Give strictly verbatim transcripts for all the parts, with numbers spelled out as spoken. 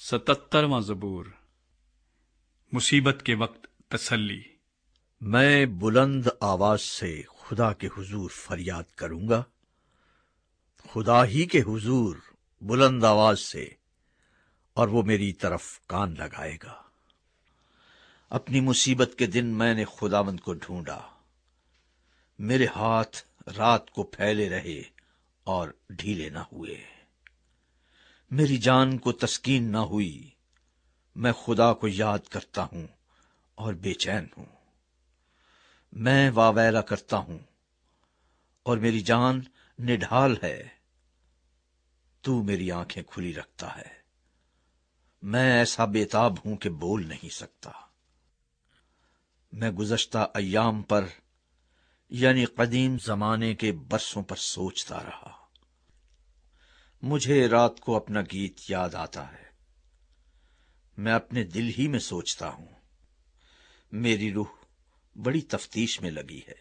ستترواں زبور، مصیبت کے وقت تسلی۔ میں بلند آواز سے خدا کے حضور فریاد کروں گا، خدا ہی کے حضور بلند آواز سے، اور وہ میری طرف کان لگائے گا۔ اپنی مصیبت کے دن میں نے خداوند کو ڈھونڈا، میرے ہاتھ رات کو پھیلے رہے اور ڈھیلے نہ ہوئے، میری جان کو تسکین نہ ہوئی۔ میں خدا کو یاد کرتا ہوں اور بے چین ہوں، میں واویلا کرتا ہوں اور میری جان نڈھال ہے۔ تو میری آنکھیں کھلی رکھتا ہے، میں ایسا بے تاب ہوں کہ بول نہیں سکتا۔ میں گزشتہ ایام پر یعنی قدیم زمانے کے برسوں پر سوچتا رہا، مجھے رات کو اپنا گیت یاد آتا ہے، میں اپنے دل ہی میں سوچتا ہوں، میری روح بڑی تفتیش میں لگی ہے۔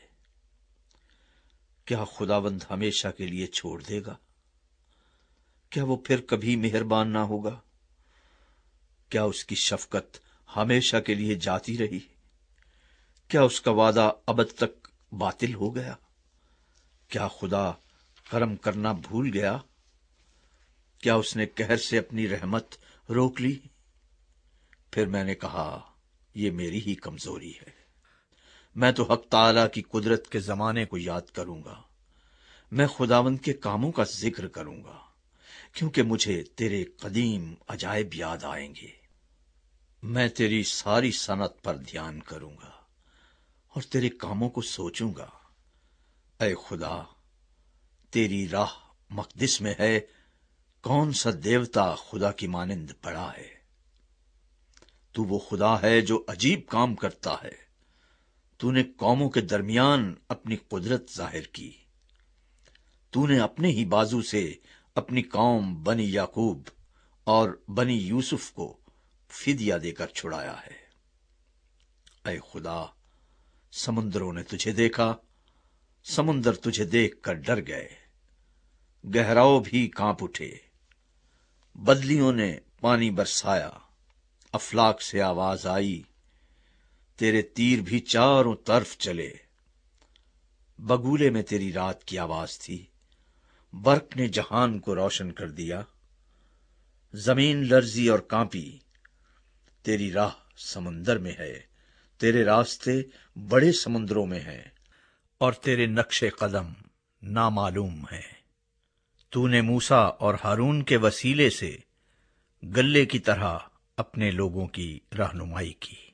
کیا خداوند ہمیشہ کے لیے چھوڑ دے گا؟ کیا وہ پھر کبھی مہربان نہ ہوگا؟ کیا اس کی شفقت ہمیشہ کے لیے جاتی رہی؟ کیا اس کا وعدہ ابد تک باطل ہو گیا؟ کیا خدا کرم کرنا بھول گیا؟ کیا اس نے قہر سے اپنی رحمت روک لی؟ پھر میں نے کہا، یہ میری ہی کمزوری ہے۔ میں تو حق تعالی کی قدرت کے زمانے کو یاد کروں گا، میں خداوند کے کاموں کا ذکر کروں گا، کیونکہ مجھے تیرے قدیم عجائب یاد آئیں گے۔ میں تیری ساری صنعت پر دھیان کروں گا اور تیرے کاموں کو سوچوں گا۔ اے خدا، تیری راہ مقدس میں ہے، کون سا دیوتا خدا کی مانند بڑا ہے؟ تو وہ خدا ہے جو عجیب کام کرتا ہے، تو نے قوموں کے درمیان اپنی قدرت ظاہر کی، تو نے اپنے ہی بازو سے اپنی قوم بنی یعقوب اور بنی یوسف کو فدیہ دے کر چھڑایا ہے۔ اے خدا، سمندروں نے تجھے دیکھا، سمندر تجھے دیکھ کر ڈر گئے، گہراؤ بھی کانپ اٹھے۔ بدلیوں نے پانی برسایا، افلاک سے آواز آئی، تیرے تیر بھی چاروں طرف چلے۔ بگولے میں تیری رات کی آواز تھی، برق نے جہان کو روشن کر دیا۔ زمین لرزی اور کانپی، تیری راہ سمندر میں ہے، تیرے راستے بڑے سمندروں میں ہیں، اور تیرے نقش قدم نامعلوم ہیں۔ تو نے موسیٰ اور ہارون کے وسیلے سے گلے کی طرح اپنے لوگوں کی رہنمائی کی۔